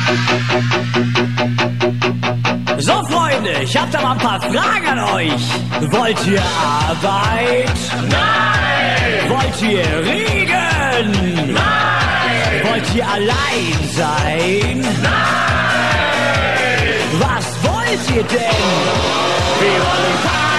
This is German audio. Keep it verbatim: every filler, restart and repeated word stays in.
So, Freunde, ich hab da mal ein paar Fragen an euch. Wollt ihr Arbeit? Nein! Wollt ihr Regen? Nein! Wollt ihr allein sein? Nein! Was wollt ihr denn? Wir wollen